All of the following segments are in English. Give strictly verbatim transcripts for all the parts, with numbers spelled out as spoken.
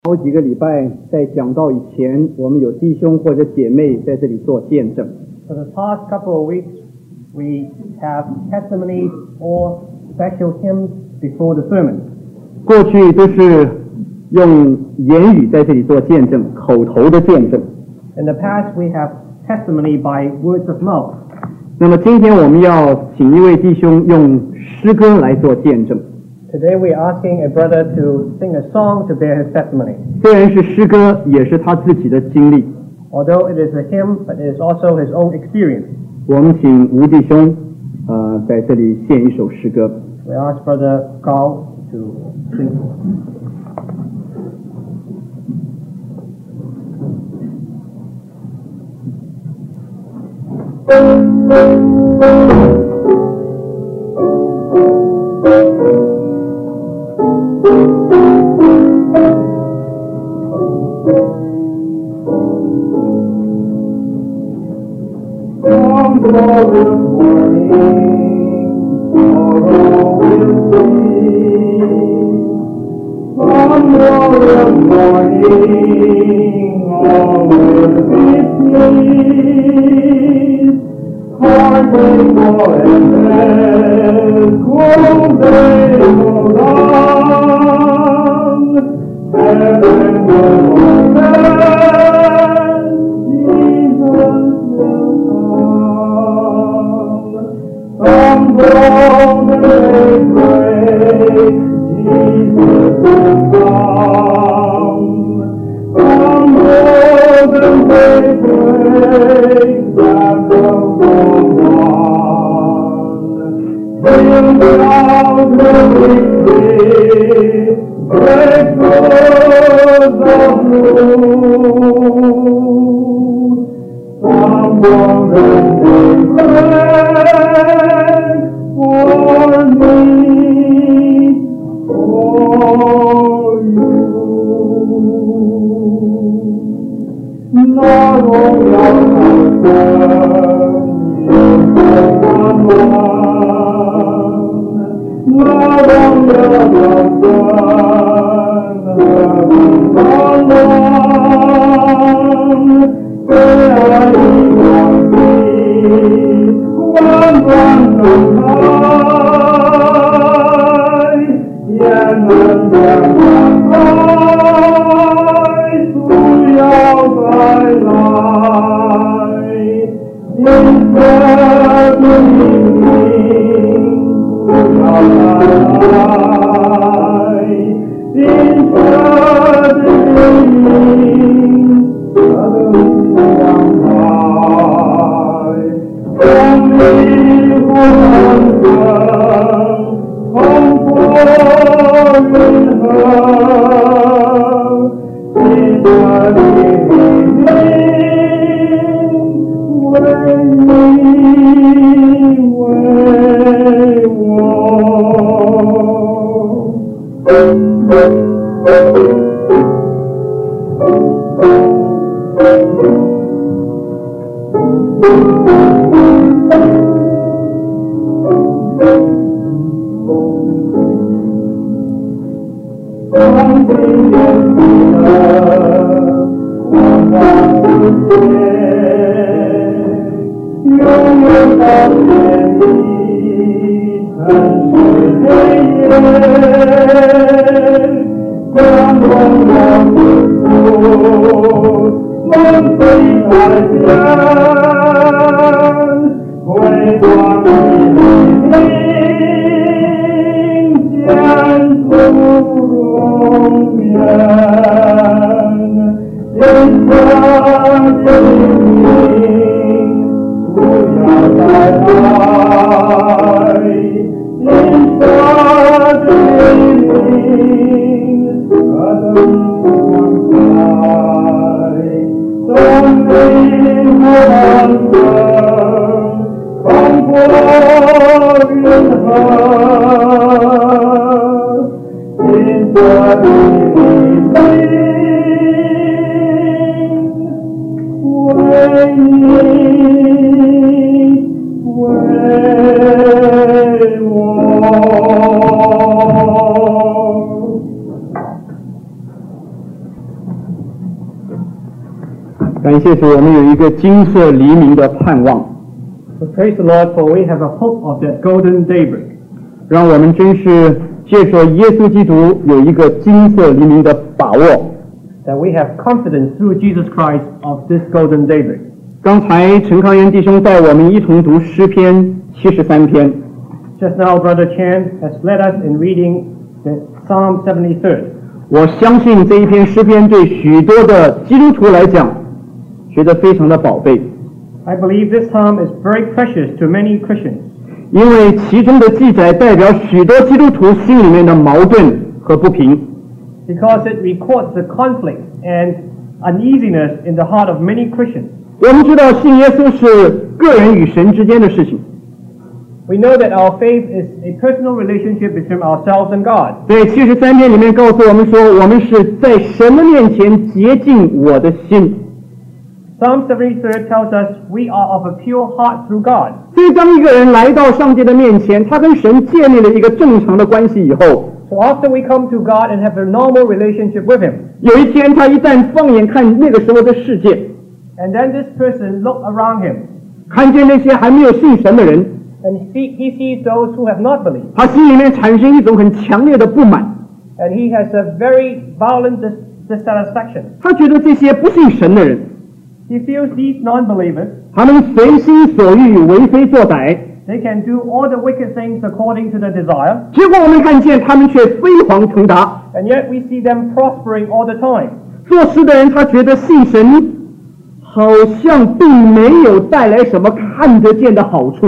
好几个礼拜在讲道以前，我们有弟兄或者姐妹在这里做见证。 For the past couple of weeks, we have testimonies or special hymns before the sermon. 过去都是用言语在这里做见证，口头的见证。 In the past, we have testimony by words of mouth. 那么今天我们要请一位弟兄用诗歌来做见证。 Today, we are asking a brother to sing a song to bear his testimony. 虽然是诗歌，也是他自己的经历。 Although it is a hymn, but it is also his own experience. 我们请吴弟兄，呃，在这里献一首诗歌。 We ask Brother Gao to sing. Some glorious morning, tomorrow will see. Some glorious morning, all will be peace. Heartache for endless, cold days hold on. Heaven will open, Jesus will come. Some golden days break, Jesus will come. Some golden days break, that will go on. Till out the victory, break through the blue. Some golden days break for me, for you. Not only our concern is one one, not only our concern is one one, but I want peace, one one from high, yeah, none can rise through your thy light. Instead of evening, through your thy light. Instead of evening, suddenly on high. From me who answer, come forth in her. In the evening, when we something is one want to say. You will not let me and say yes. Come on, want to do something I can. Wait on me, and 感谢主，我们有一个金色黎明的盼望， So praise the Lord, for we have a hope of that golden daybreak. 让我们真是借着耶稣基督有一个金色黎明的把握。 That we have confidence through Jesus Christ of this golden daybreak. 刚才陈康元弟兄带我们一同读诗篇七十三篇， Just now, Brother Chan has led us in reading the Psalm seventy-third. 我相信这一篇诗篇对许多的基督徒来讲，觉得非常的宝贝， I believe this psalm is very precious to many Christians 因为其中的记载代表许多基督徒心里面的矛盾和不平。 because it records the conflict and uneasiness in the heart of many Christians. 我们知道信耶稣是个人与神之间的事情， We know that our faith is a personal relationship between ourselves and God. 在七十三篇里面告诉我们说，我们是在神的面前洁净我的心。 Psalm seventy-three tells us we are of a pure heart through God. 所以当一个人来到上帝的面前，他跟神建立了一个正常的关系以后， So after we come to God and have a normal relationship with Him, 有一天他一旦放眼看那个时候的世界， and then this person look around him, 看见那些还没有信神的人， and he, he sees those who have not believed, 他心里面产生一种很强烈的不满， and he has a very violent dis- dissatisfaction. 他觉得这些不信神的人， He feels these non-believers, 他们随心所欲，为非作歹， they can do all the wicked things according to their desire, 结果我们看见他们却飞黄腾达。 and yet we see them prospering all the time. 做事的人他觉得信神好像并没有带来什么看得见的好处，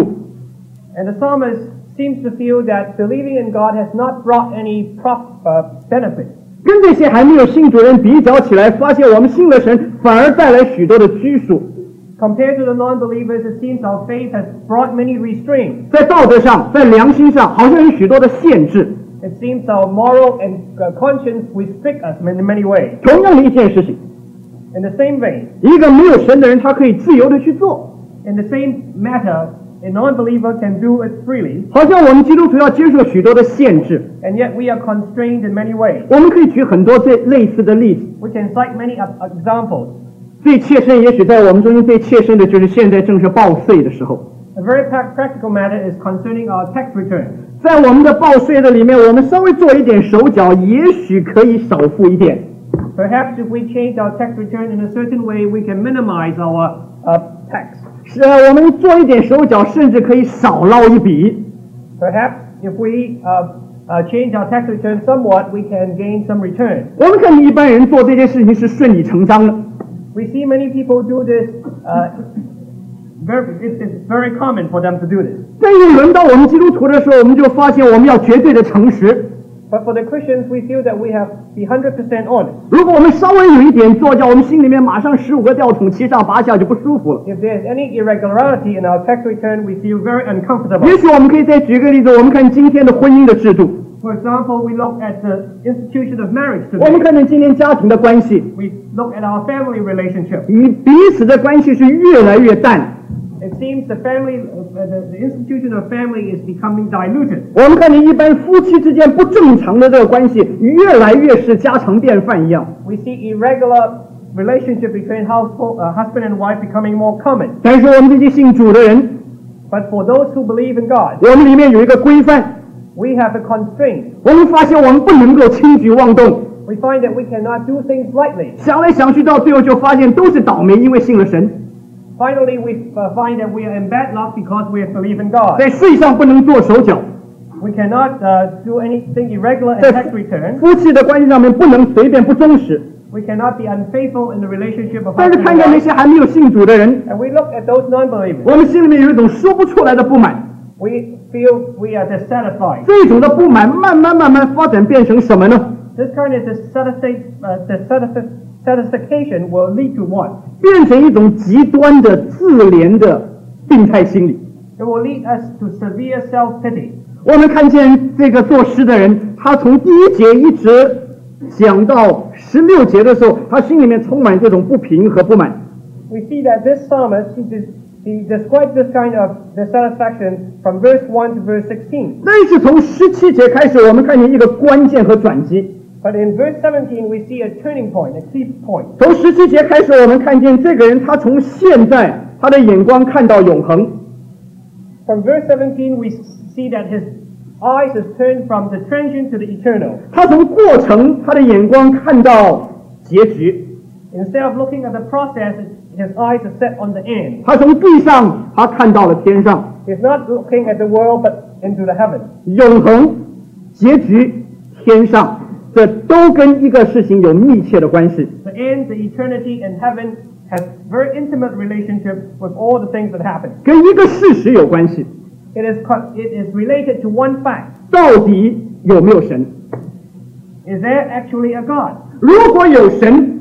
And the psalmist seems to feel that believing in God has not brought any prof- uh, benefit. 跟这些还没有信主的人比较起来，发现我们信了神反而带来许多的拘束， Compared to the non-believers, it seems our faith has brought many restraints. 在道德上，在良心上，好像有许多的限制。 It seems our moral and uh, conscience restrict us in many ways. 同样的一件事情， In the same vein, 一个没有神的人，他可以自由的去做， in the same matter, a non-believer can do it freely, 好像我们基督徒要接受许多的限制。 and yet we are constrained in many ways. 我们可以举很多这类似的例子， We can cite many uh, examples. 最切身，也许在我们中间最切身的就是现在正是报税的时候。 A very pra- practical matter is concerning our tax return. 在我们的报税的里面，我们稍微做一点手脚，也许可以少付一点。 Perhaps if we change our tax return in a certain way, we can minimize our uh, tax. 是啊，我们做一点手脚，甚至可以少捞一笔。 Perhaps if we uh, uh, change our tax return somewhat, we can gain some return. 我们看见一般人做这件事情是顺理成章的， We see many people do this. Uh, very, it's, it's very common for them to do this. 但是轮到我们基督徒的时候，我们就发现我们要绝对的诚实。 But for the Christians, we feel that we have to be one hundred percent honest. 如果我们稍微有一点作叫，我们心里面马上十五个吊桶七上八下就不舒服了。 If there's any irregularity in our tax return, we feel very uncomfortable. 也许我们可以再举个例子，我们看今天的婚姻的制度， For example, we look at the institution of marriage 我们 today. 看见今天家庭的关系， We look at our family relationship. 与彼此的关系是越来越淡。 It seems the family, uh, the, the institution of family is becoming diluted. 我们看见一般夫妻之间不正常的这个关系，越来越是家常便饭一样。 We see irregular relationship between household, uh, husband and wife becoming more common. 但是我们这些信主的人， But for those who believe in God, 我们里面有一个规范， we have a constraint. 我们发现我们不能够轻举妄动， We find that we cannot do things lightly. 想来想去到最后就发现都是倒霉，因为信了神， Finally, we uh, find that we are in bad luck because we have believed in God. 在税上不能做手脚， We cannot uh, do anything irregular in 在 tax return. 夫妻的关系上面不能随便不忠实。 We cannot be unfaithful in the relationship of 但是 husband 看 and 看那 wife. 些还没有信主的人， And we look at those non-believers. 我们心里面有一种说不出来的不满。 We feel we are dissatisfied. 这种的不满慢慢慢慢发展变成什么呢？ This kind of dissatisfa- uh, dissatisfa- dissatisfaction will lead to what? 变成一种极端的自怜的病态心理。 It will lead us to severe self-pity. 我们看见这个作诗的人，他从第一节一直讲到十六节的时候，他心里面充满这种不平和不满。 We see that this psalmist, he, des- he describes this kind of dissatisfaction from verse one to verse sixteen. 但是从十七节开始，我们看见一个关键和转机。 But in verse seventeen, we see a turning point, a key point. 从十七节开始，我们看见这个人，他从现在他的眼光看到永恒。 From verse seventeen, we see that his eyes is turned from the transient to the eternal. 他从过程，他的眼光看到结局。 Instead of looking at the process, his eyes are set on the end. 他从地上，他看到了天上。 He's not looking at the world, but into the heaven. 永恒、结局、天上，这都跟一个事情有密切的关系。 The end, the eternity, and heaven has very intimate relationship with all the things that happen. 跟一个事实有关系。 It is it is related to one fact. 到底有没有神？ Is there actually a God? 如果有神，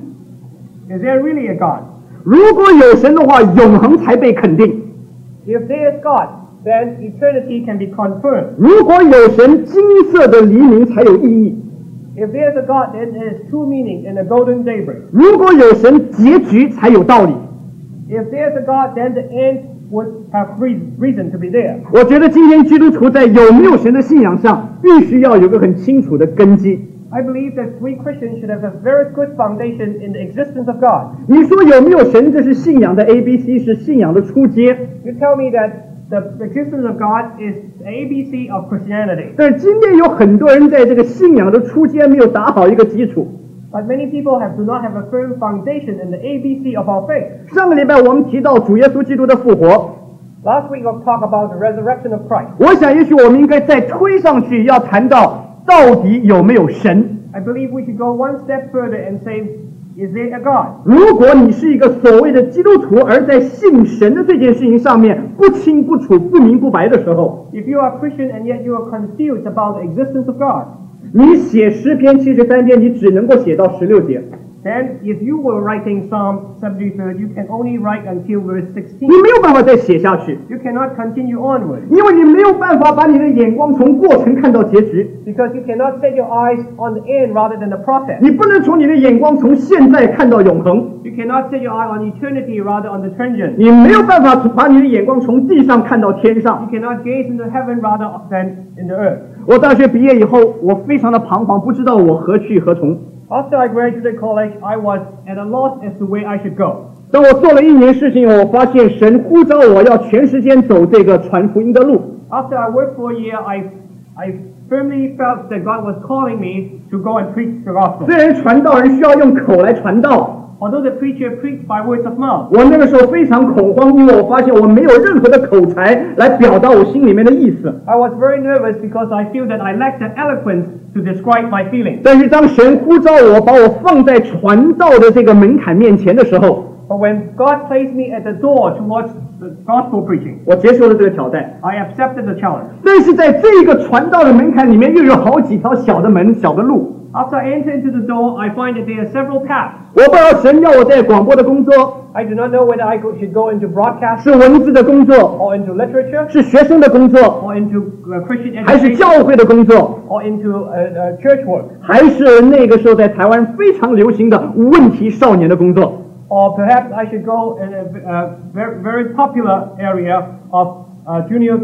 Is there really a God? 如果有神的话，永恒才被肯定。 If there is God, then eternity can be confirmed. 如果有神，金色的黎明才有意义。 If there is a God, then there is true meaning in the golden daybreak. 如果有神，结局才有道理。 If there is a God, then the end would have reason to be there. 我觉得今天基督徒在有没有神的信仰上，必须要有个很清楚的根基。 I believe that we Christians should have a very good foundation in the existence of God. 你说有没有神，这是信仰的 A B C， 是信仰的初阶。 You tell me that the existence of God is the A B C of Christianity. 但是今天有很多人在这个信仰的初阶没有打好一个基础。 But many people have do not have a firm foundation in the A B C of our faith. 上个礼拜我们提到主耶稣基督的复活， Last week we talked about the resurrection of Christ. 我想也许我们应该再推上去，要谈到到底有没有神。 I believe we should go one step further and say, is there a God? 如果你是一个所谓的基督徒，而在信神的这件事情上面不清不楚、不明不白的时候， If you are a Christian and yet you are confused about the existence of God, 你写诗篇七十三篇，你只能够写到十六节， then if you were writing Psalm seventy-three, you can only write until verse sixteen. 你没有办法再写下去， You cannot continue onward 因为你没有办法把你的眼光从过程看到结局， because you cannot set your eyes on the end rather than the process. 你不能从你的眼光从现在看到永恒， You cannot set your eye on eternity rather on the transient. 你没有办法把你的眼光从地上看到天上。 You cannot gaze into heaven rather than in the earth. 我大学毕业以后，我非常的彷徨，不知道我何去何从。 After I graduated college, I was at a loss as to where I should go. 当我做了一年事情，我发现神呼召我要全时间走这个传福音的路。 After I worked for a year, I, I firmly felt that God was calling me to go and preach the gospel. 虽然传道人需要用口来传道， Although the preacher preached by words of mouth, 我那个时候非常恐慌，因为我发现我没有任何的口才来表达我心里面的意思。 I was very nervous because I feel that I lacked the eloquence to describe my feelings. 但是当神呼召我，把我放在传道的这个门槛面前的时候， But when God placed me at the door towards the gospel preaching, 我接受了这个挑战。 I accepted the challenge. 但是在这个传道的门槛里面，又有好几条小的门、小的路。 After I enter into the door, I find that there are several paths. 我不知道神要我在广播的工作， I do not know whether I go, should go into broadcast 是文字的工作， or into literature 是学生的工作， or into uh, Christian 还是 education 教会的工作， or into uh, uh, church work 还是那个时候在台湾非常流行的问题少年的工作。 or perhaps I should go in a, a very, very popular area of uh, junior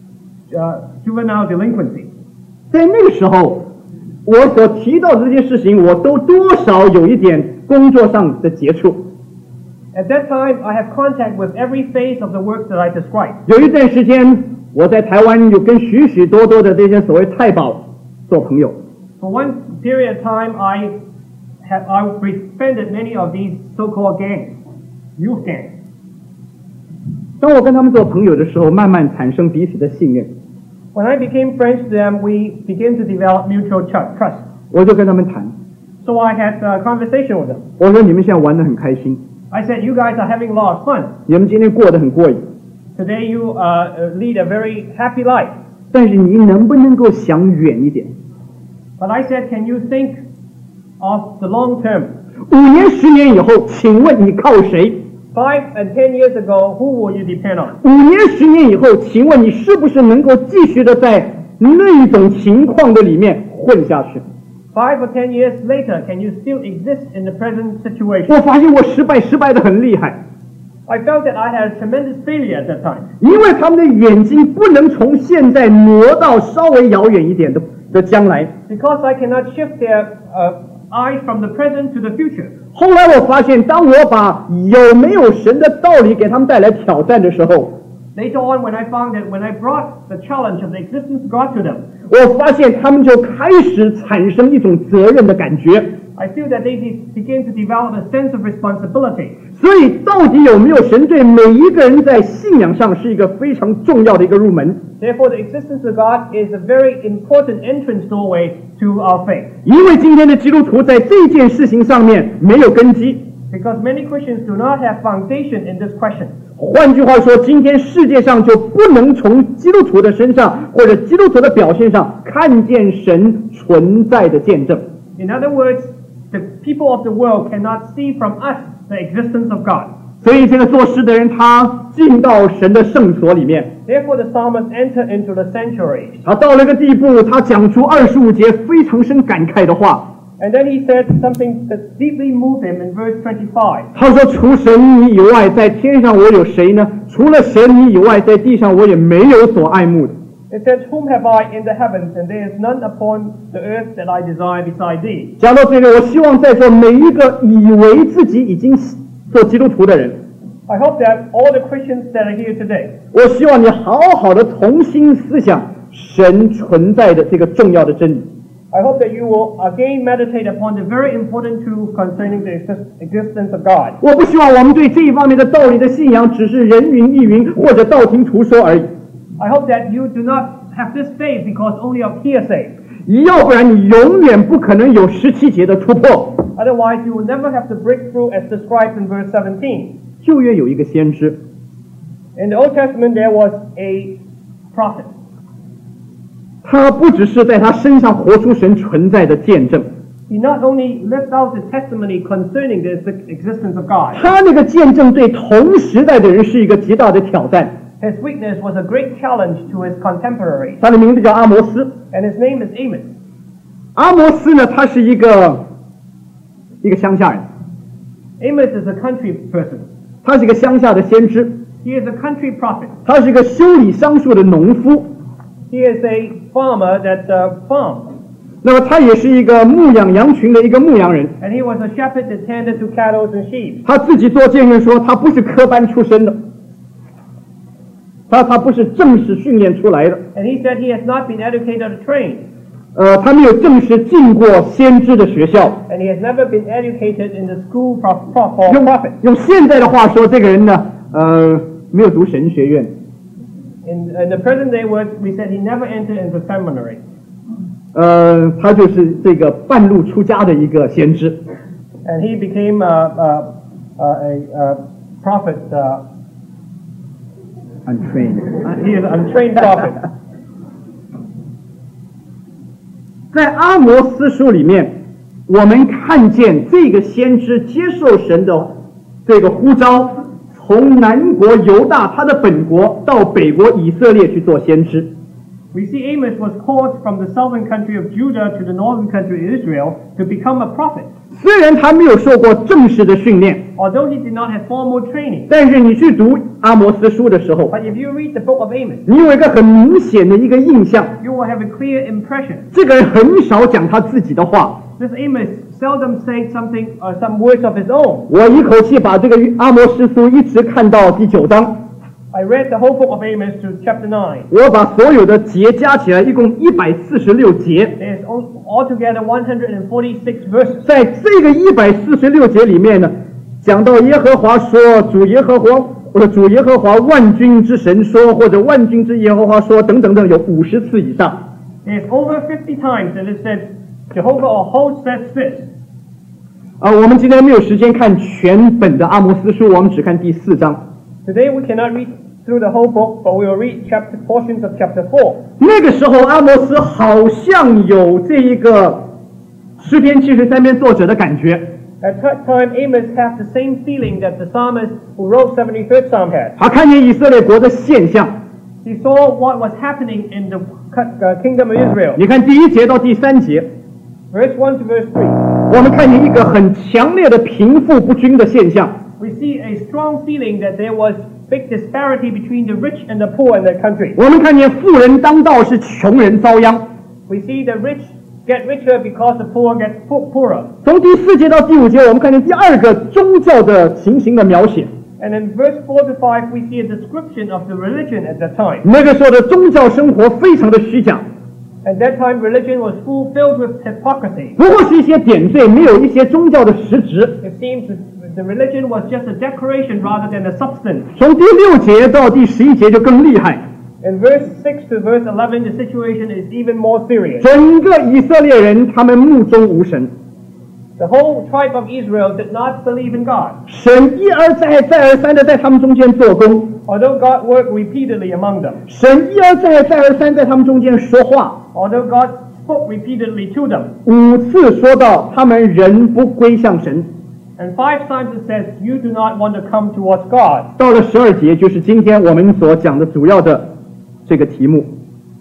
uh, juvenile delinquency. 在那个时候，我所提到的这些事情，我都多少有一点工作上的接触。 At that time, I have contact with every phase of the work that I described. 有一段时间，我在台湾有跟许许多多的这些所谓太保做朋友。 For one period of time, I have I befriended many of these so-called gangs, youth gangs. 当我跟他们做朋友的时候，慢慢产生彼此的信任， When I became friends with them, we began to develop mutual trust. 我就跟他们谈， So I had a conversation with them. 我说你们现在玩得很开心， I said, you guys are having a lot of fun. 你们今天过得很过瘾， Today you uh, lead a very happy life. 但是你能不能够想远一点？ But I said, can you think of the long term? 五年、十年以后，请问你靠谁？ Five and ten years ago, who will you depend on? 五年、十年以后，请问你是不是能够继续的在那种情况的里面混下去？ Five or ten years later, can you still exist in the present situation? 我发现我失败，失败的很厉害， I felt that I had tremendous failure at that time. 因为他们的眼睛不能从现在挪到稍微遥远一点的的将来。 because I cannot shift their uh, eyes from the present to the future. 后来我发现，当我把有没有神的道理给他们带来挑战的时候， Later on, when I found that when I brought the challenge of the existence of God to them, 我发现他们就开始产生一种责任的感觉。 I feel that they de- begin to develop a sense of responsibility. 所以，到底有没有神，对每一个人在信仰上是一个非常重要的一个入门。 Therefore, the existence of God is a very important entrance doorway to our faith. 因为今天的基督徒在这件事情上面没有根基。 Because many Christians do not have foundation in this question. 换句话说，今天世界上就不能从基督徒的身上或者基督徒的表现上看见神存在的见证。 In other words, the people of the world cannot see from us the existence of God. 所以，这个作诗的人他进到神的圣所里面， Therefore, the psalmist entered into the sanctuary. 他到了一个地步，他讲出二十五节非常深感慨的话。 And then he said something that deeply moved him in verse twenty-five. 他说：“除神你以外，在天上我有谁呢？除了神你以外，在地上我也没有所爱慕的。” It says, Whom have I in the heavens, and there is none upon the earth that I desire beside thee. 讲到这个，我希望在座每一个以为自己已经做基督徒的人， I hope that all the Christians that are here today, 我希望你好好的重新思想神存在的这个重要的真理。 I hope that you will again meditate upon the very important truth concerning the exist- existence of God. 我不希望我们对这一方面的道理的信仰只是人云亦云或者道听途说而已。 I hope that you do not have this faith because only of hearsay. 要不然你永远不可能有十七节的突破。 Otherwise, you will never have the breakthrough as described in verse seventeen. 旧约有一个先知， In the Old Testament, there was a prophet. 他不只是在他身上活出神存在的见证， He not only lived out the testimony concerning the existence of God, 他那个见证对同时代的人是一个极大的挑战。 his witness was a great challenge to his contemporaries. 他的名字叫阿摩斯。 And his name is Amos. 阿摩斯呢，他是一个一个乡下人， Amos is a country person. 他是一个乡下的先知， He is a country prophet. 他是一个修理桑树的农夫。 He is a farmer that uh, farms. 那么他也是一个牧养羊群的一个牧羊人。 And he was a shepherd that tended to cattle and sheep. 他自己做见证说，他不是科班出身的，他他不是正式训练出来的， And he said he has not been educated or trained. 呃，他没有正式进过先知的学校。 And he has never been educated in the school for, for, for 用 prophets. 用现在的话说，这个人呢，呃，没有读神学院， In, in the present day words, we said he never entered into seminary. 呃，他就是这个半路出家的一个先知。 And he became uh, uh, uh, a uh, prophet. Uh, Untrained. he is an untrained prophet. 在阿摩斯书里面，我们看见这个先知接受神的这个呼召，从南国犹大他的本国到北国以色列去做先知。 We see Amos was called from the southern country of Judah to the northern country of Israel to become a prophet. 虽然他没有受过正式的训练， Although he did not have formal training. 但是你去读阿摩斯书的时候， But if you read the book of Amos, 你有一个很明显的一个印象， you will have a clear impression. 这个人很少讲他自己的话。 This Amos seldom said something or some words of his own. 我一口气把这个阿摩斯书一直看到第九章， I read the whole book of Amos to chapter nine. 我把所有的节加起来，一共一百四十六节。 There's al- altogether one hundred forty-six verses. 在这个一百四十六节里面呢，讲到耶和华说，主耶和华，或者主耶和华万军之神说，或者万军之耶和华说，等等等，有五十次以上。 There's over fifty times that it said, Jehovah or host says this. 啊，我们今天没有时间看全本的阿摩斯书，我们只看第四章。 Today we cannot read through the whole book, but we will read chapter portions of chapter four. 那个时候，阿摩斯好像有这一个诗篇七十三篇作者的感觉。 At that time, Amos had the same feeling that the psalmist who wrote seventy-third Psalm had. 他看见以色列国的现象。 He saw what was happening in the uh, kingdom of Israel. 你看第一节到第三节， Verse one to verse three. 我们看见一个很强烈的贫富不均的现象。 We see a strong feeling that there was big disparity between the rich and the poor in that country. 我们看见富人当道是穷人遭殃。 We see the rich get richer because the poor get poorer. 从第四节到第五节，我们看见第二个宗教的情形的描写。 And in verse four to five, we see a description of the religion at that time. 那个时候的宗教生活非常的虚假。 At that time, religion was full filled with hypocrisy. 不过是一些点缀，没有一些宗教的实质。 It seems that the religion was just a decoration rather than a substance. 从第六节到第十一节就更厉害。 In verse six to verse eleven, the situation is even more serious. 整个以色列人他们目中无神。 The whole tribe of Israel did not believe in God. 神一而再再而三的在他们中间做工。 Although God worked repeatedly among them. 神一而再再而三在他们中间说话。 Although God spoke repeatedly to them. 五次说到他们人不归向神。 And five times it says, you do not want to come towards God. 到了十二节，就是今天我们所讲的主要的这个题目。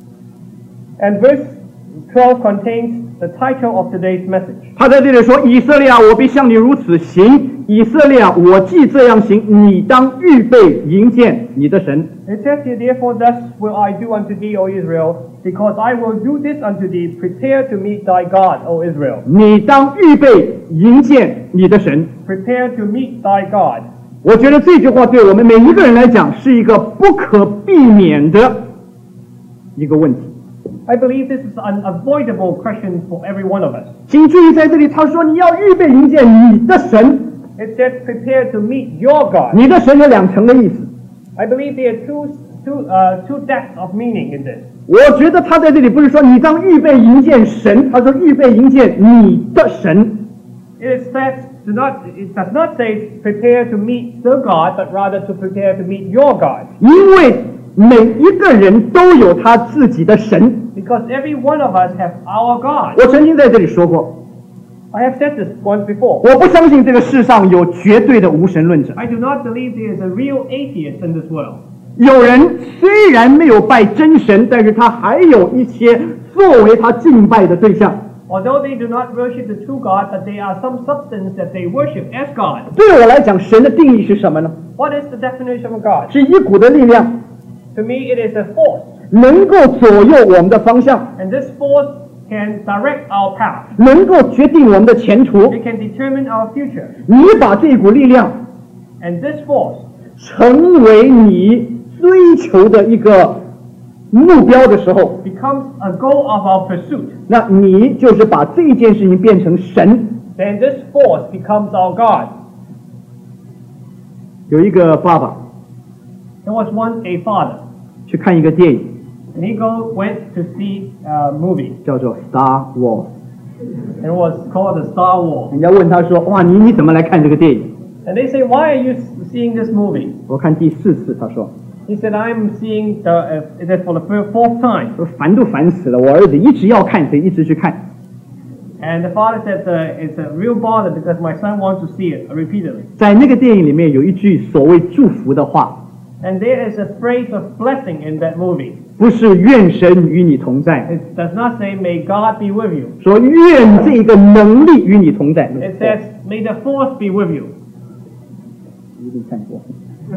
And verse twelve contains the title of today's message. 他在这里说：“以色列啊，我必向你如此行；以色列啊，我既这样行，你当预备迎见你的神。” It says here, therefore, thus will I do unto thee, O Israel, because I will do this unto thee. Prepare to meet thy God, O Israel. 你当预备迎见你的神。 Prepare to meet thy God. 我觉得这句话对我们每一个人来讲是一个不可避免的一个问题。 I believe this is an unavoidable question for every one of us. 请注意，在这里他说你要预备迎见你的神。 It says, prepare to meet your God. 你的神有两层的意思。 I believe there are two, two, uh, two depths of meaning in this. 我觉得他在这里不是说你当预备迎见神，他说预备迎见你的神。 It says, do not, it does not say prepare to meet the God, but rather to prepare to meet your God. 因为每一个人都有他自己的神。 Because every one of us have our God. 我曾经在这里说过， I have said this once before. 我不相信这个世上有绝对的无神论者。 I do not believe there is a real atheist in this world. 有人虽然没有拜真神，但是他还有一些作为他敬拜的对象。 Although they do not worship the true God, but there are some substance that they worship as God. 对我来讲，神的定义是什么呢？ What is the definition of God? 是一股的力量， To me, it is a force. 能够左右我们的方向， And this force can direct our path. 能够决定我们的前途。 It can determine our future. 你把这股力量 And this force 成为你追求的一个目标的时候， becomes a goal of our pursuit. 那你就是把这件事情变成神。 Then this force becomes our God. 有一个爸爸 There was once a father, 去看一个电影， and he go went to see a movie, 叫做《Star Wars》。 and it was called the Star Wars. 人家问他说：“哇，你你怎么来看这个电影 And they say, why are you seeing this movie?？” 我看第四次，他说 He said, I'm seeing the, uh, it is for the fir- fourth time. 说烦都烦死了，我儿子一直要看，所以一直去看。 And the father said, uh, it's a real bother because my son wants to see it repeatedly. 在那个电影里面有一句所谓祝福的话， And there is a phrase of blessing in that movie. 不是愿神与你同在， It does not say, may God be with you. 说愿这个能力与你同在。 It says, may the force be with you. 一定看过。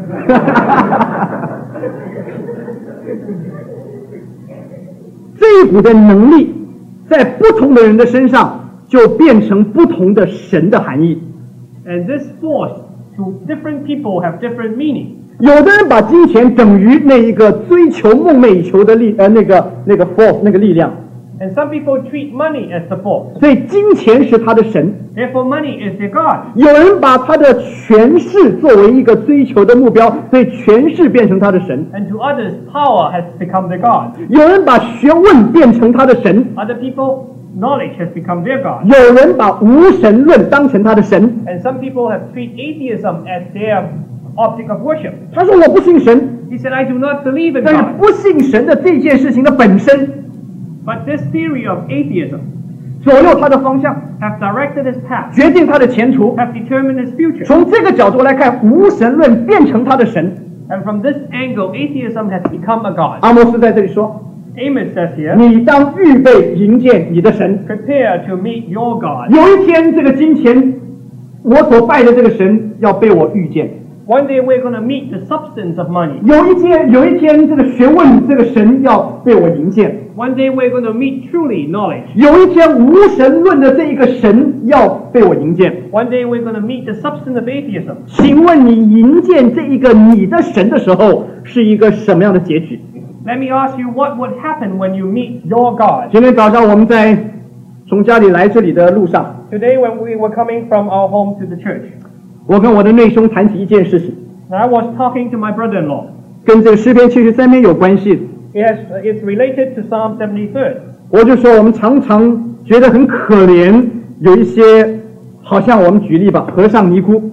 这一股的能力，在不同的人的身上，就变成不同的神的含义。 And this force, to different people, have different meaning. 有的人把金钱等于那一个追求梦寐以求的力，呃，那个那个 force 那个力量， And some people treat money as the force. 所以金钱是他的神。 Therefore, money is their God. 有人把他的权势作为一个追求的目标，所以权势变成他的神。 And to others, power has become their God. 有人把学问变成他的神， Other people, knowledge has become their God. 有人把无神论当成他的神。 And some people have treated atheism as their object of worship. 他说我不信神， He said, I do not believe in 但是 God. 不信神的这件事情的本身 But this theory of atheism 左右他的方向， have directed his path, 决定他的前途。 have determined his future. 从这个角度来看，无神论变成他的神。 And from this angle, atheism has become a God. 阿摩斯在这里说 Amos says：“ here, 你当预备迎接你的神。 prepare to meet your God. 有一天，这个金钱，我所拜的这个神要被我遇见。” One day we're going to meet the substance of money. 有一天，有一天，这个学问，这个神要被我迎见。 One day we're going to meet truly knowledge. 有一天，无神论的这一个神要被我迎见。 One day we're going to meet the substance of atheism. 请问你迎见这一个你的神的时候，是一个什么样的结局？ Let me ask you, what would happen when you meet your God? 今天早上我们在从家里来这里的路上， Today when we were coming from our home to the church, 我跟我的内兄谈起一件事情， I was talking to my brother-in-law. 跟这个诗篇七十三篇有关系。 It has, it's related to Psalm seventy-three. 我就说我们常常觉得很可怜，有一些好像我们举例吧，和尚尼姑，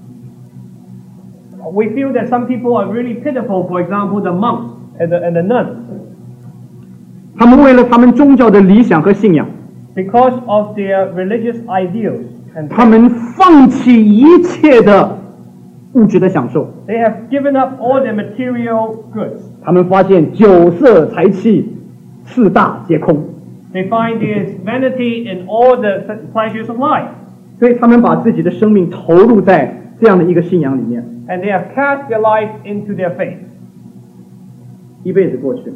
We feel that some people are really pitiful, for example, the monks and the, and the nuns, 他们为了他们宗教的理想和信仰， because of their religious ideals. And 他们放弃一切的物质的享受， they have given up all their material goods. 他们发现酒色财气四大皆空， They find there is vanity in all the pleasures of life. 所以他们把自己的生命投入在这样的一个信仰里面， And they have cast their life into their faith. 一辈子过去了。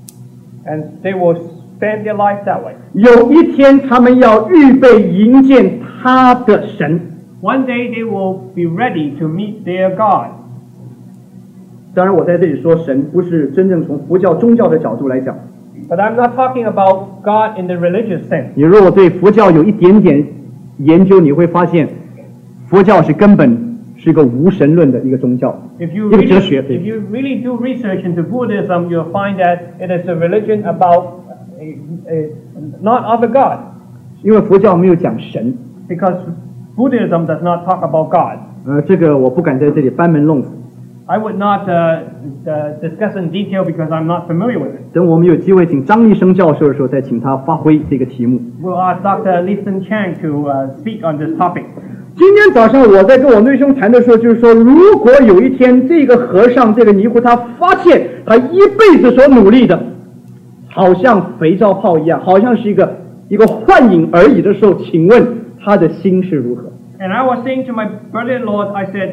And they will spend their life that way. 有一天，他们要预备迎见他的神。 One day they will be ready to meet their God. 当然，我在这里说神不是真正从佛教宗教的角度来讲。 But I'm not talking about God in the religious sense. 你如果对佛教有一点点研究，你会发现，佛教是根本是一个无神论的一个宗教， If you 一个 really, 哲学。 if you really do research into Buddhism, you'll find that it is a religion about a, a, not of a God. 因为佛教没有讲神， Because Buddhism does not talk about God. 呃，这个我不敢在这里班门弄斧。 I would not uh, uh, discuss in detail because I'm not familiar with it. 等我们有机会请张立生教授的时候，再请他发挥这个题目。 We'll ask Doctor Listen Chang to uh, speak on this topic. 今天早上我在跟我内兄谈的时候，就是说，如果有一天这个和尚、这个尼姑，他发现他一辈子所努力的，好像肥皂泡一样，好像是一个一个幻影而已的时候，请问他的心是如何？ And I was saying to my brother-in-law, I said,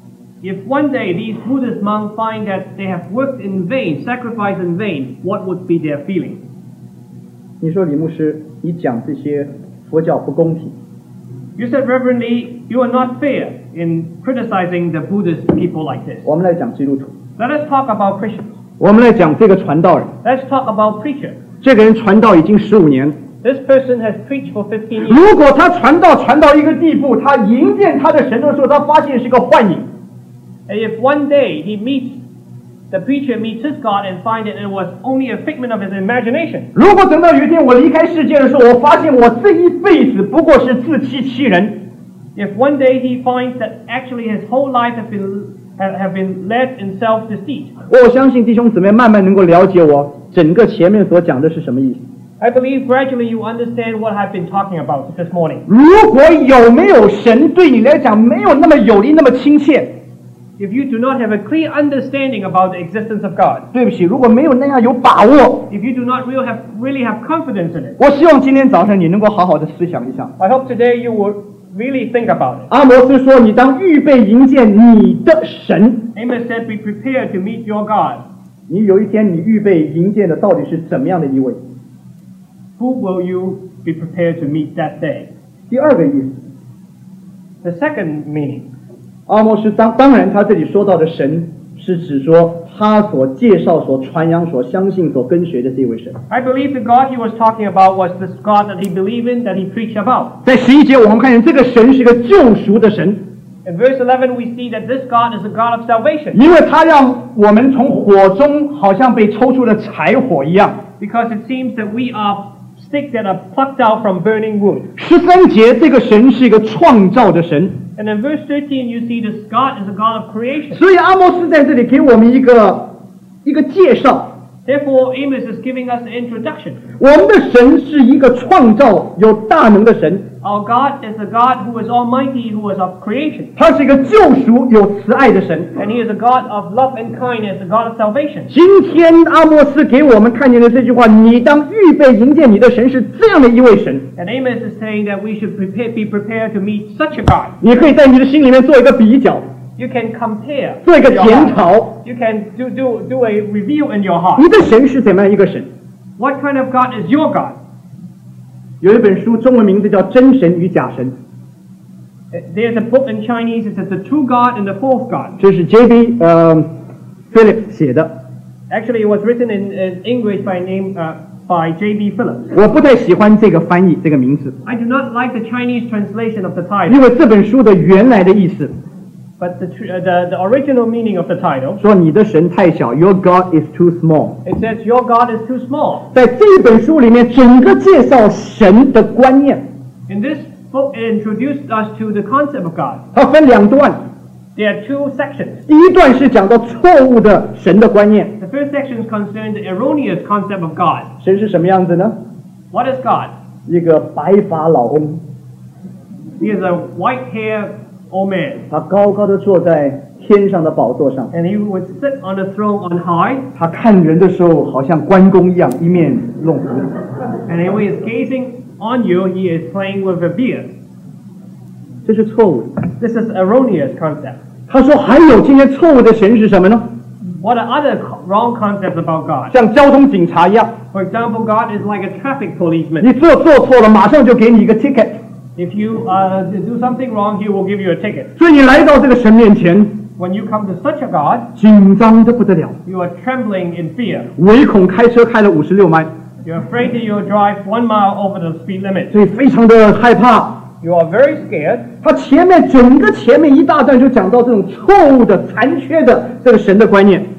if one day these Buddhist monks find that they have worked in vain, sacrificed in vain, what would be their feeling? 你说李牧师，你讲这些佛教不公平， You said reverently, you are not fair in criticizing the Buddhist people like this. 我们来讲基督徒， Let us talk about Christians. 我们来讲这个传道人， Let's talk about preacher. 这个人传道已经十五年， This person has preached for fifteen years. 如果他传道传到一个地步，他迎见他的神的时候，他发现是个幻影。 And if one day he meets, the preacher meets his God and finds that it was only a figment of his imagination. 如果等到有一天我离开世界的时候，我发现我这一辈子不过是自欺欺人。 If one day he finds that actually his whole life has been have, have been led in self-deceit. 我相信弟兄姊妹慢慢能够了解我整个前面所讲的是什么意思。 I believe gradually you understand what I've been talking about this morning. 如果有没有神对你来讲没有那么有力、那么亲切， If you do not have a clear understanding about the existence of God, 对不起，如果没有那样有把握， if you do not really have, really have confidence in it, 我希望今天早上你能够好好的思想一下。 I hope today you will really think about it. 阿摩斯说：“你当预备迎见你的神。 Amos said, be prepared to meet your God. 你有一天你预备迎见的到底是怎么样的一位？” Who will you be prepared to meet that day? 第二个意思， The second meaning, 阿摩斯当当然他这里说到的神是指说他所介绍、所传扬、所相信、所跟随的这位神。 I believe the God he was talking about was this God that he believed in, that he preached about. 在十一节我们看见这个神是个救赎的神， In verse eleven, we see that this God is a God of salvation, 因为他让我们从火中好像被抽出了柴火一样。 because it seems that we are sticks that are plucked out from burning wood. 十三节这个神是一个创造的神， And in verse thirteen, you see this God is a God of creation. 所以阿摩斯在这里给我们一个一个介绍。 Therefore, Amos is giving us an introduction. 我们的神是一个创造有大能的神， Our God is a God who is almighty, who is of creation. 他是一个救赎有慈爱的神。 And he is a God of love and kindness, a God of salvation. 今天阿摩斯给我们看见的这句话，你当预备迎接你的神是这样的一位神。 And Amos is saying that we should prepare, be prepared to meet such a God. 你可以在你的心里面做一个比较。 You can compare. 做一个 your 检 heart. 讨， You can do, do, do a review in your heart. 你的神是怎么样一个神？ What kind of God is your God? 有一本书，中文名字叫《真神与假神》， There's a book in Chinese. It says the true God and the false God. 这是 J B 呃 Phillips 写的。 Actually, it was written in, in English by name uh, by J B Phillips. 我不太喜欢这个翻译这个名字， I do not like the Chinese translation of the title, 因为这本书的原来的意思 but the, tr- uh, the the original meaning of the title. 说你的神太小 ，Your God is too small。 It says your God is too small. 在这本书里面，整个介绍神的观念， In this book, it introduced us to the concept of God. 它分两段， There are two sections. 第一段是讲到错误的神的观念， The first section concerns the erroneous concept of God. 神是什么样子呢？ What is God? 一个白发老翁， He is a white-haired old man, 他高高的坐在天上的宝座上， and he would sit on the throne on high, 他看人的时候好像关公一样，一面弄胡子。 and when he is gazing on you, he is playing with a beard. 这是错误的。 This is erroneous concept. 他说还有今天错误的神是什么呢？ What are other co- wrong concepts about God? 像交通警察一样， For example, God is like a traffic policeman. 你做做错了，马上就给你一个 ticket。 If you uh, do something wrong, he will give you a ticket. 所以你来到这个神面前， When you come to such a God, 紧张的不得了， you are trembling in fear. 唯恐开车开了五十六迈， You're afraid that you'll drive one mile over the speed limit. 所以非常的害怕。 You are very scared. 他前面整个前面一大段就讲到这种错误的、残缺的这个神的观念，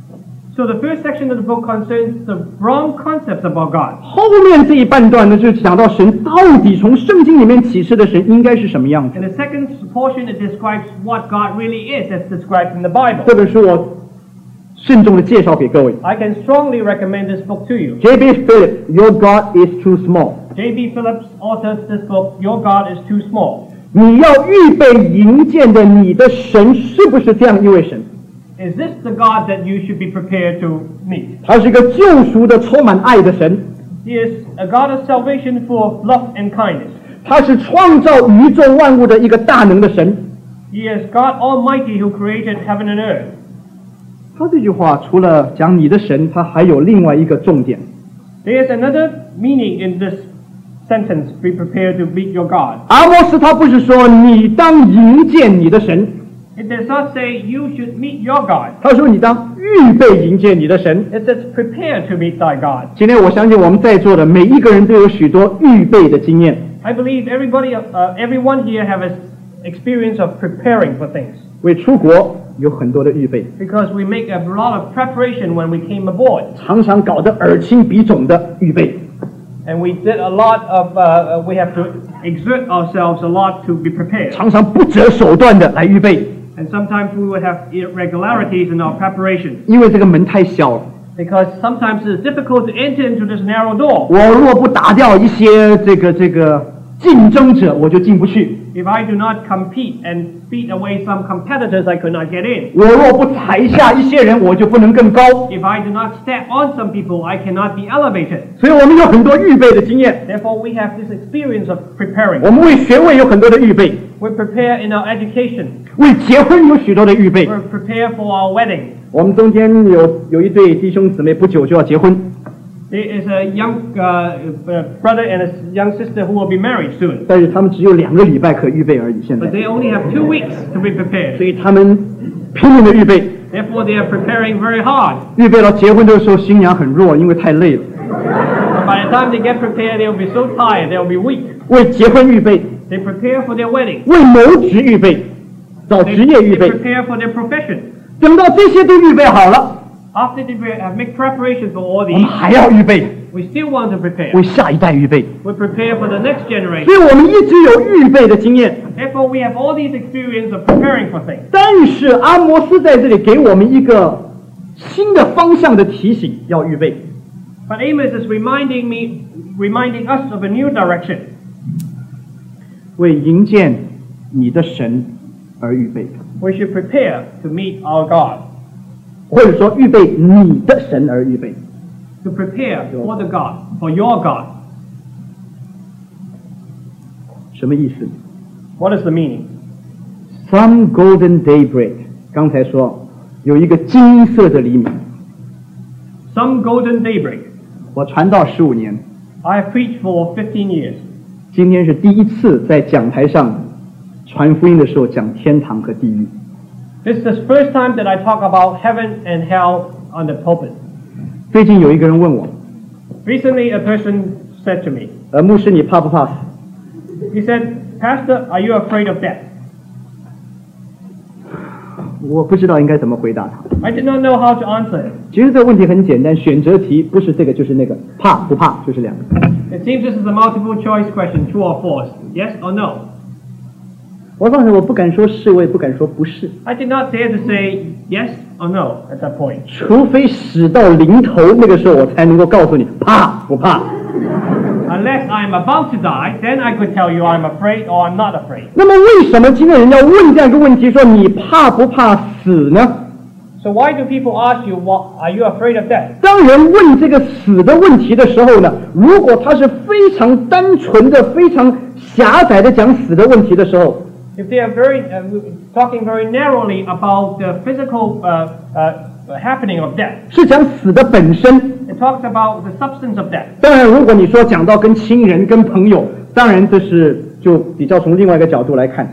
So the first section of the book concerns the wrong concepts about God. 后面这一半段呢，就是讲到神到底从圣经里面启示的神应该是什么样子 In。the second portion, it describes what God really is as described in the Bible. 这本书我慎重的介绍给各位。 I can strongly recommend this book to you. J B Phillips, Your God is too small。 J B Phillips authored this book, Your God is Too Small. 你要预备迎见的你的神是不是这样一位神？ Is this the God that you should be prepared to meet? 他是一个救赎的、充满爱的神， He is a God of salvation full of love and kindness. 他是创造宇宙万物的一个大能的神。 He is God Almighty who created heaven and earth. 他这句话除了讲你的神，他还有另外一个重点。 There is another meaning in this sentence, be prepared to meet your God. 阿摩斯他不是说你当迎见你的神， It does not say you should meet your God. 他说你当预备迎接你的神。 It says prepare to meet thy God. 今天我相信我们在座的每一个人都有许多预备的经验， I believe everybody, uh, everyone here have an experience of preparing for things. 为出国有很多的预备， Because we make a lot of preparation when we came aboard. 常常搞得耳青鼻肿的预备。 And we did a lot of, uh, we have to exert ourselves a lot to be prepared. 常常不择手段的来预备， And sometimes we would have irregularities in our preparation. 因为这个门太小了。 Because sometimes it's difficult to enter into this narrow door. 我若不打掉一些这个这个竞争者，我就进不去。 If I do not compete and beat away some competitors, I could not get in. 我若不踩下一些人，我就不能更高。 If I do not step on some people, I cannot be elevated. 所以我们有很多预备的经验， Therefore, we have this experience of preparing. 我们为学位有很多的预备， We prepare in our education. 为结婚有许多的预备。 We prepare for our wedding. 我们中间有有一对弟兄姊妹，不久就要结婚。 There is a young uh, uh, brother and a young sister who will be married soon. 但是他们只有两个礼拜可预备而已。现在 But，they only have two weeks to be prepared. 所以他们拼命的预备， Therefore, they are preparing very hard. 预备到结婚的时候，新娘很弱，因为太累了。 But by the time they get prepared, they will be so tired, they will be weak. 为结婚预备， They prepare for their wedding. 为谋职预备，找 They, 职业预 they 备。 prepare for their profession. 等到这些都预备好了， After they pre- uh, make preparations for all 我们 these, 还要预备， we still want to prepare. 为下一代预备。 We prepare for the next 所 generation. 以我们一直有预备的经验。 Therefore, we have all these experience of preparing for things. 但是阿摩斯在这里给我们一个新的方向的提醒，要预备。 But Amos is reminding me, reminding us of a new direction. 为迎见你的神而预备， We should prepare to meet our God. 或者说预备你的神而预备。 To prepare for the God, for your God. 什么意思？ What is the meaning? Some golden daybreak， 刚才说有一个金色的黎明。 Some golden daybreak. 我传道十五年， I have preached for fifteen years. 今天是第一次在讲台上传福音的时候讲天堂和地狱。 This is the first time that I talk about heaven and hell on the pulpit. 最近有一个人问我， Recently, a person said to me, 呃，牧师你怕不怕死？ he said, Pastor, are you afraid of death? 我不知道应该怎么回答他。 I did not know how to answer it. 其实这个问题很简单，选择题不是这个就是那个，怕不怕就是两个。 It seems this is a multiple choice question, true or false, yes or no. 我告诉你，我不敢说是，我也不敢说不是， I did not dare to say yes or no at that point. 除非死到临头那个时候，我才能够告诉你怕不怕。 Unless I'm about to die, then I could tell you I'm afraid or I'm not afraid. 那么为什么今天人要问这样一个问题，说你怕不怕死呢？ So why do people ask you, what, are you afraid of death? 当人问这个死的问题的时候呢，如果他是非常单纯的、非常狭窄的讲死的问题的时候， If they are very uh, talking very narrowly about the physical uh, uh, happening of death, 是讲死的本身。 it talks about the substance of death. 当然，如果你说讲到跟亲人、跟朋友，当然这是就比较从另外一个角度来看。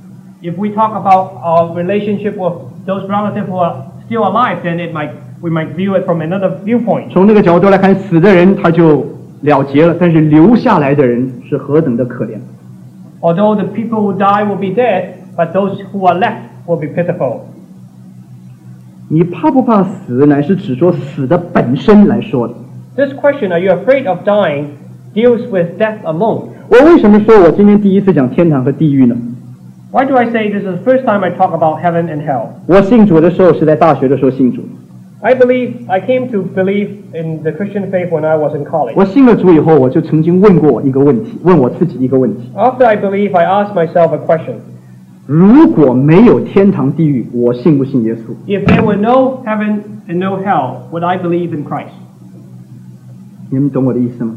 If we talk about our relationship with those relatives who are still alive, then it might we might view it from another viewpoint. 从那个角度来看，死的人他就了结了，但是留下来的人是何等的可怜。 Although the people who die will be dead, but those who are left will be pitiful. 你怕不怕死，乃是指说死的本身来说的。 This question, are you afraid of dying, deals with death alone. 我为什么说我今天第一次讲天堂和地狱呢？ Why do I say this is the first time I talk about heaven and hell? 我信主的时候是在大学的时候信主， I believe, I came to believe in the Christian faith when I was in college. 我信了主以后，我就曾经问过一个问题，问我自己一个问题： After I believe, I asked myself a question. 如果没有天堂地狱，我信不信耶稣？ If there were no heaven and no hell, would I believe in Christ? 你们懂我的意思吗？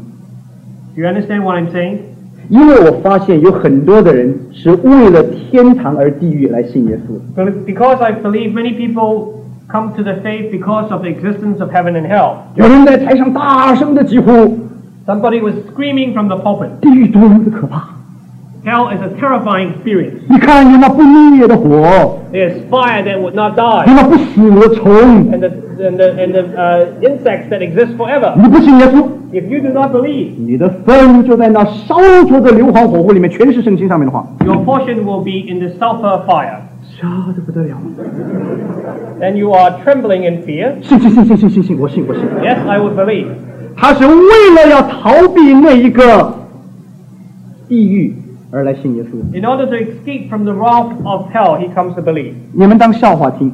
Do you understand what I'm saying? 因为我发现有很多的人是为了天堂而地狱来信耶稣的。 Because I believe many people come to the faith because of the existence of heaven and hell. 有人在台上大声的疾呼： Somebody was screaming from the pulpit. 地狱多么的可怕！ Hell is a terrifying experience. 你看有那不灭的火， There's fire that would not 有 die, 那不死的虫。 and the and the and the uh, insects that exist forever. 你不信耶稣， If you do not believe, 你的份就在那烧灼的硫磺火湖里面，全是圣经上面的话， your portion will be in the sulfur fire. 吓得不得了。 Then you are trembling in fear. 信信信信信信信，我信我信。 Yes, I would believe. 他是为了要逃避那一个地狱而来信耶稣。 In order to escape from the wrath of hell, he comes to believe. 你们当笑话听，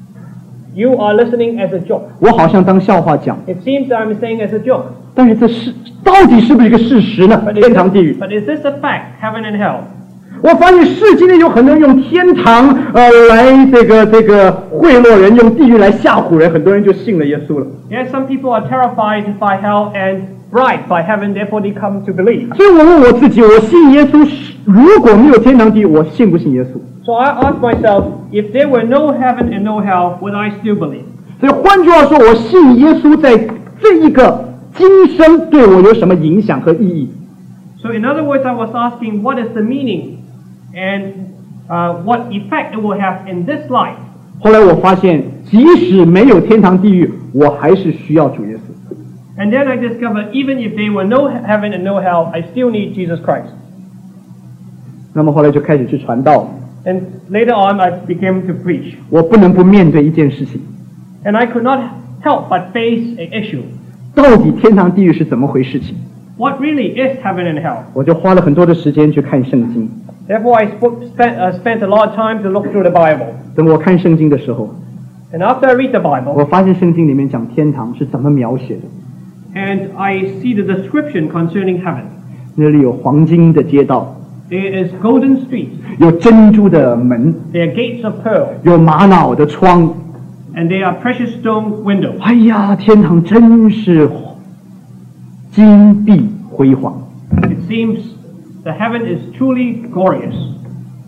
You are listening as a joke. 我好像当笑话讲， It seems that I'm saying as a joke. 但是这是到底是不是一个事实呢？ But 天 is, 堂地狱 this,，but is this a fact, heaven and hell? 我发现世今天有很多人用天堂呃来这个这个贿赂人，用地狱来吓唬人，很多人就信了耶稣了。 Yes, some people are terrified by hell and bribed by heaven, therefore they come to believe. 所以我问我自己，我信耶稣是，如果没有天堂地狱，我信不信耶稣？ So I ask myself, if there were no heaven and no hell, would I still believe? 所以换句话说，我信耶稣在这一个今生对我有什么影响和意义？ So in other words, I was asking, what is the meaning and uh, what effect it will have in this life? 后来我发现，即使没有天堂地狱，我还是需要主耶稣。 And then I discovered, even if there were no heaven and no hell, I still need Jesus Christ. 那么后来就开始去传道， And later on, I began to preach. 我不能不面对一件事情： And I could not help but face an issue. 到底天堂地狱是怎么回事情？ What really is heaven and hell? 我就花了很多的时间去看圣经。 Therefore, I spoke, spent, uh, spent a lot of time to look through the Bible. 等我看圣经的时候， And after I read the Bible, 我发现圣经里面讲天堂是怎么描写的。 and I see the description concerning heaven. 那里有黄金的街道， There is golden streets, 有珍珠的门， there are gates of pearl, 有玛瑙的窗。 and there are precious stone windows. 哎呀，天堂真是金碧辉煌。 It seems the heaven is truly glorious.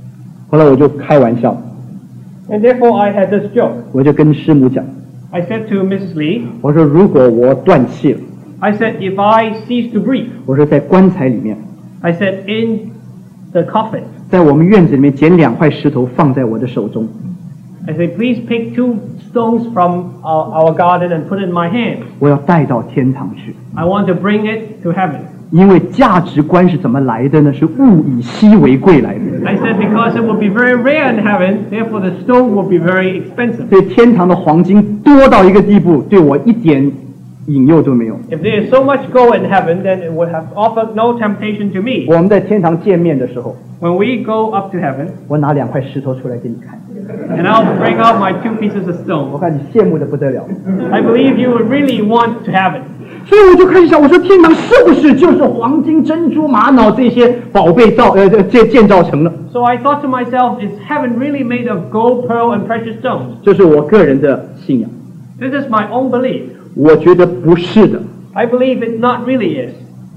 后来我就开玩笑， And therefore I had this joke. 我就跟师母讲， I said to Missus Lee, 我说如果我断气了， I said, if I cease to breathe, 我说在棺材里面， I said, in the coffin, 在我们院子里面捡两块石头放在我的手中， I said, please pick two stones from our, our garden and put it in my hand. 我要带到天堂去。 I want to bring it to heaven. 因为价值观是怎么来的呢？是物以稀为贵来的。 I said, because it will be very rare in heaven, therefore the stone will be very expensive. 所以天堂的黄金多到一个地步，对我一点引诱都没有。 If there is so much gold in heaven, then it would have offered no temptation to me. 我们在天堂见面的时候， When we go up to heaven, 我拿两块石头出来给你看， and I'll bring out my two pieces of 我 stone, 看你羡慕的不得了。 I believe you would really want to have it. 所以我就开始想，我说天堂是不是就是黄金、珍珠、玛瑙这些宝贝造呃这建造成的？ So I thought to myself, is heaven really made of gold, pearl, and precious stones? 这是我个人的信仰。 This is my own belief. 我觉得不是的， I believe it not really is.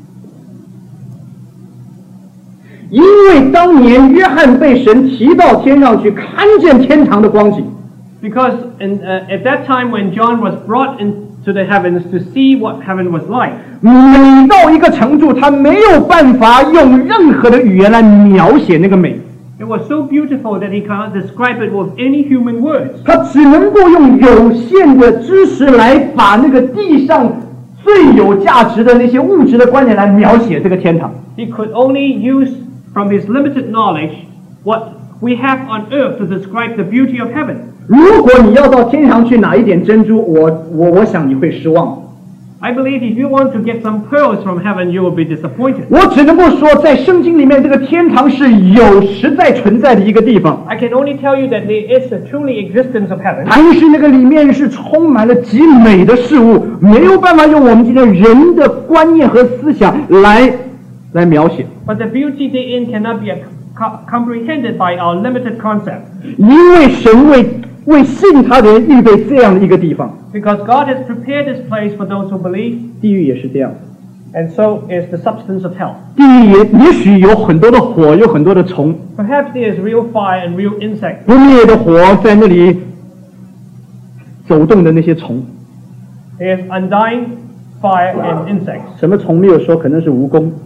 因为当年约翰被神提到天上去，看见天堂的光景。 Because in, uh, at that time when John was brought into the heavens to see what heaven was like, 美到一个程度，他没有办法用任何的语言来描写那个美， it was so beautiful that he cannot describe it with any human words. 他只能够用有限的知识来把那个地上最有价值的那些物质的观点来描写这个天堂。 He could only use from his limited knowledge what we have on earth to describe the beauty of heaven. 如果你要到天堂去拿一点珍珠，我我我想你会失望。 I believe if you want to get some pearls from heaven, you will be disappointed. 我只能够说，在圣经里面，这个天堂是有实在存在的一个地方。 I can only tell you that there is a truly existence of heaven. 但是那个里面是充满了极美的事物，没有办法用我们今天人的观念和思想来来描写。 But the beauty therein cannot be co- comprehended by our limited concept. 因为神为为信他的人预备这样的一个地方， Because God has prepared this place for those who believe, 地狱也是这样。 and so is the substance of hell. 地狱也也许有很多的火，有很多的虫， Perhaps there is real fire and real insects. 不灭的火在那里走动的那些虫， There is undying fire and insects. 什么虫没有说，可能是蜈蚣。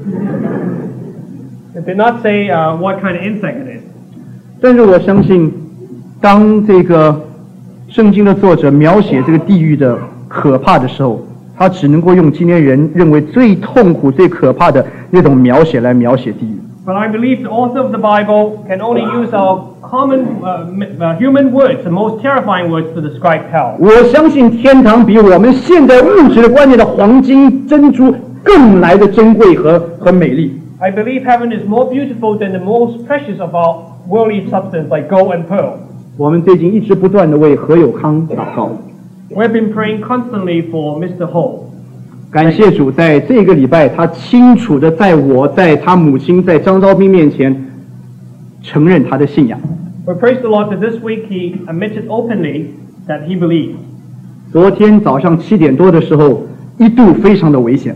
It did not say uh, what kind of insect it is. 但是我相信，当这个圣经的作者描写这个地狱的可怕的时候，他只能够用今天人认为最痛苦、最可怕的那种描写来描写地狱。 But I believe the author of the Bible can only use our common uh, uh, human words, the most terrifying words to describe hell. 我相信天堂比我们现在物质的观念的黄金、珍珠更来的珍贵和和美丽。 I believe heaven is more beautiful than the most precious of our worldly substance like gold and pearl. 我们最近一直不断的为何友康祷告， We've been praying constantly for Mister Ho. 感谢主，在这个礼拜，他清楚的在我、在他母亲、在张昭斌面前承认他的信仰。 We praise the Lord that this week he admitted openly that he believed. 昨天早上七点多的时候，一度非常的危险。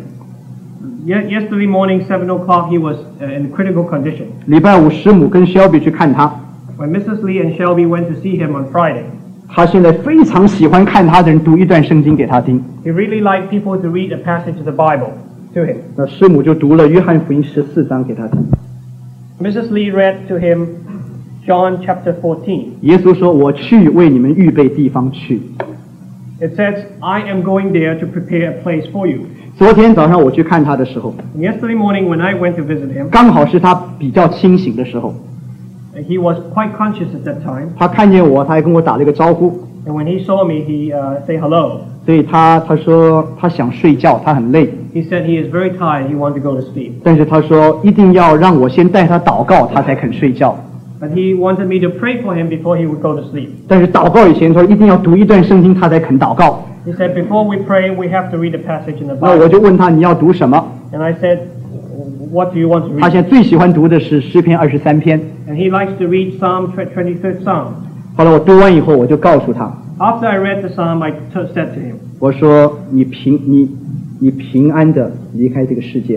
Ye- Yesterday morning, seven o'clock, he was uh, in critical condition. 礼拜五师母跟 Shelby 去看他， When Missus Lee and Shelby went to see him on Friday, 他现在非常喜欢看他的人读一段圣经给他听。 he really liked people to read a passage of the Bible to him. 那师母就读了约翰福音十四章给他听。 Missus Lee read to him John chapter fourteen. 耶稣说：“我去为你们预备地方去。 It says, I am going there to prepare a place for you. ” 昨天早上我去看他的时候， And yesterday morning when I went to visit him, 刚好是他比较清醒的时候。 he was quite conscious at that time. 他看见我，他还跟我打了一个招呼， And when he saw me, he uh, said hello. 所以他他说他想睡觉，他很累， He said he is very tired. He wanted to go to sleep. 但是他说一定要让我先带他祷告，他才肯睡觉。 But he wanted me to pray for him before he would go to sleep. 但是祷告以前，他说一定要读一段圣经，他才肯祷告。 He said, before we pray, we have to read a passage in the 那我 Bible. 就问他你要读什么？ And I said, what do you want to 他 read? 现在最喜欢读的是诗篇二十三篇。 And he likes to read Psalm twenty-third Psalm. 后来我读完以后，我就告诉他， After I read the Psalm, I t- said to him, 我说你平你你平安的离开这个世界，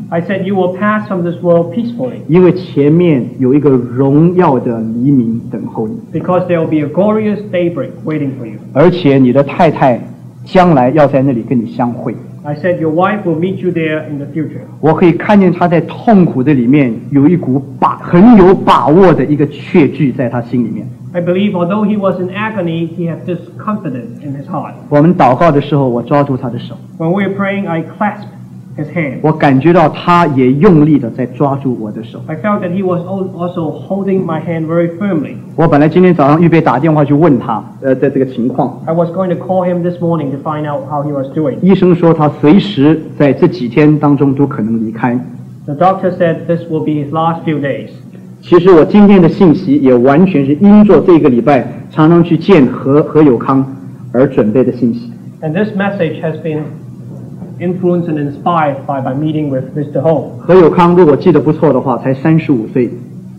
I said, you will pass from this world peacefully 因为前面有一个荣耀的黎明等候你， because there will be a glorious daybreak waiting for you. 而且你的太太将来要在那里跟你相会。 I said, your wife will meet you there in the future. 我可以看见她在痛苦的里面有一股把很有把握的一个确据在她心里面。 I believe although he was in agony, he had this confidence in his heart. 我们祷告的时候，我抓住她的手， When we were praying, I clasped his hand. 我感觉到她也用力的在抓住我的手。 I felt that he was al- also holding my hand very firmly. 我本来今天早上预备打电话去问她，呃的这个情况， I was going to call him this morning to find out how he was doing. 医生说他随时在这几天当中都可能离开。 The doctor said this will be his last few days. 其实我今天的信息也完全是因着这个礼拜常常去见何何友康而准备的信息。 And this message has been influenced and inspired by my meeting with Mister Ho. 何友康如果记得不错的话，才三十五岁。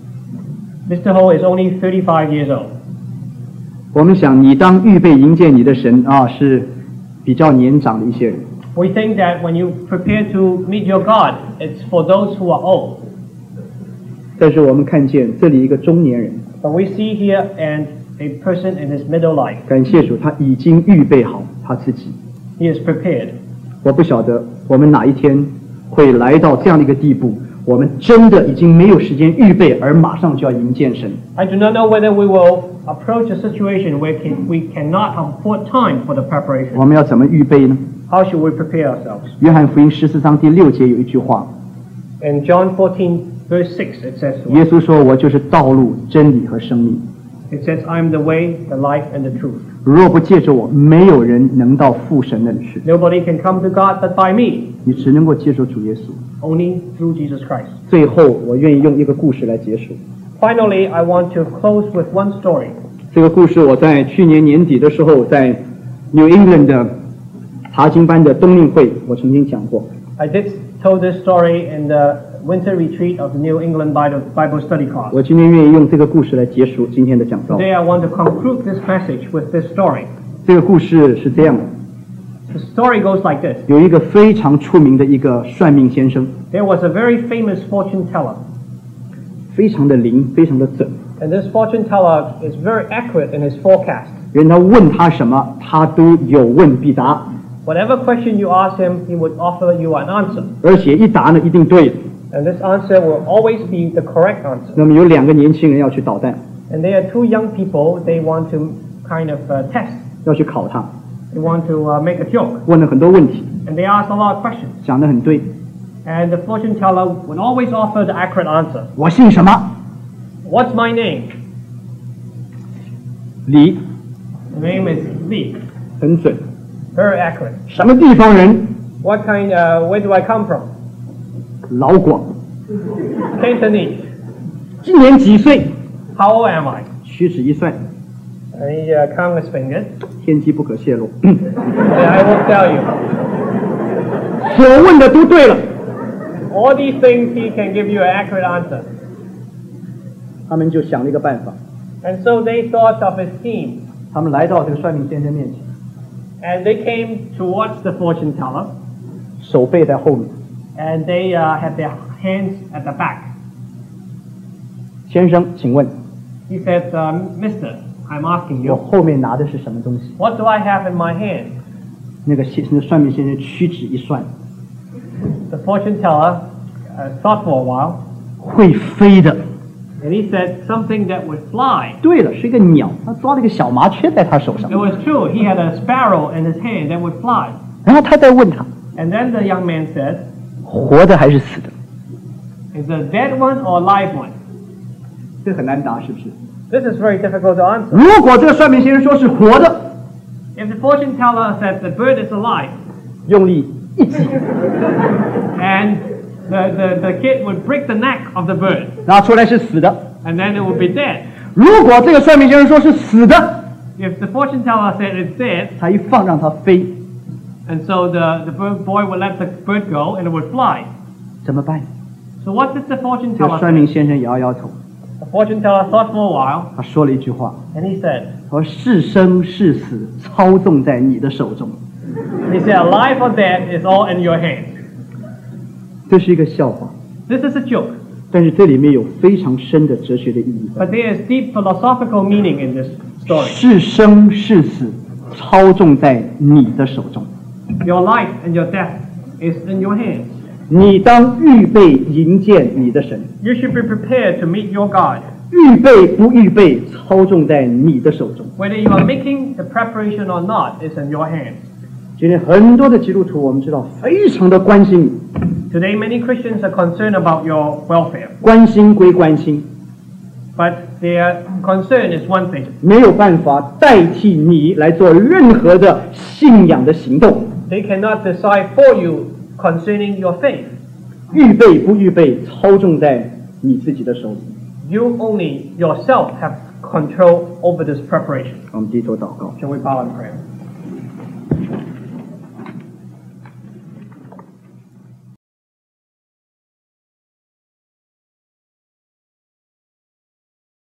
Mister Ho is only thirty-five years old. 我们想，你当预备迎接你的神啊，是比较年长的一些人。 We think that when you prepare to meet your God, it's for those who are old. 但是我们看见这里一个中年人， But we see here and a person in his middle life. 感谢主，他已经预备好他自己。 He is prepared. 我不晓得我们哪一天会来到这样的一个地步，我们真的已经没有时间预备，而马上就要迎见神。 I do not know whether we will approach a situation where can, we cannot afford time for the 我 preparation. 们要怎么预备呢？ How should we prepare ourselves? 约翰福音十四章第六节有一句话， In John fourteen, verse six, it says to 耶 us, 稣说：“我就是道路、真理和生命。 it says, I am the way, the life, and the truth. 若不借着我，没有人能到父神那里去。 Nobody can come to God but by me, 你只能够接受主耶稣。” only through Jesus Christ. 最后，我愿意用一个故事来结束。 Finally, I want to close with one story. 这个故事我在去年年底的时候，在 New England 的查经班的冬令会，我曾经讲过。 I did tell this story in the winter retreat of the New England Bible Bible Study class. 我今天愿意用这个故事来结束今天的讲道。 Today, I want to conclude this message with this story. 这个故事是这样的： The story goes like this. 有一个非常出名的一个算命先生， There was a very famous fortune teller, 非常的灵，非常的准。 and this fortune teller is very accurate in his forecast. 人他问他什么，他都有问必答， Whatever question you ask him, he would offer you an answer. 而且一答呢一定对的。 And this answer will always be the correct answer. 那么有两个年轻人要去捣蛋， And there are two young people, they want to kind of uh, test. 要去考他， They want to uh, make a joke. 问了很多问题， And they ask a lot of questions. 讲得很对。 And the fortune teller would always offer the accurate answer. 我姓什么？ What's my name? 李， The name is Li. 很准。 Very accurate. 什么地方人？ What kind, uh, where do I come from? 老广。 Cantonese. 今年几岁？ How old am I? 屈指一算， And he uh, counted his fingers. 天机不可泄露。 And I will tell you. 所问的都对了。 All these things, he can give you an accurate answer. 他们就想了一个办法， And so they thought of a scheme. 他们来到这个算命先生面前， And they came towards the fortune teller. 手背在后面。 And they uh, had their hands at the back. 先生，请问 He said, um, Mister, I'm asking 我 you, 后面拿的是什么东西？ what do I have in my hand? 那个先那个算命先生屈指一算， The fortune teller uh, thought for a while. 会飞的。 And he said something that would fly. 对了，是一个鸟，他抓了一个小麻雀在他手上 It。was true. He had a sparrow in his hand that would fly. 然后他再问他， And then the young man said, 活的还是死的？ is it a dead one or a live one? 这很难答，是不是？ This is very difficult to answer. 如果这个算命先生说是活的， If the fortune teller said the bird is alive, 用力一挤， and the, the, the kid would break the neck of the bird, 拿出来是死的。 and then it would be dead. 如果这个算命先生说是死的， If the fortune teller said it's dead, 他一放让它飞， and so the, the bird boy would let the bird go and it would fly. 怎么办？ So what did the fortune 这个 teller 算命 say? 先生摇摇头， The fortune teller thought for a while, 他说了一句话， and he said, 他说是生是死操纵在你的手中。 he said, alive or dead is all in your hand. 这是一个笑话， This is a joke, 但是这里面有非常深的哲学的意义。 but there is deep philosophical meaning in this story. 是生是死，操纵在你的手中。 Your life and your death is in your hands. 你当预备迎接你的神， You should be prepared to meet your God. 预备不预备，操纵在你的手中。 Whether you are making the preparation or not is in your hands. 今天很多的基督徒，我们知道非常的关心你， Today, many Christians are concerned about your welfare, 关心归关心， but their concern is one thing. 没有办法代替你来做任何的信仰的行动。 They cannot decide for you concerning your faith. 预备不预备，操纵在你自己的手里。 You only yourself have control over this preparation. 我们低头祷告。 Shall we bow in prayer?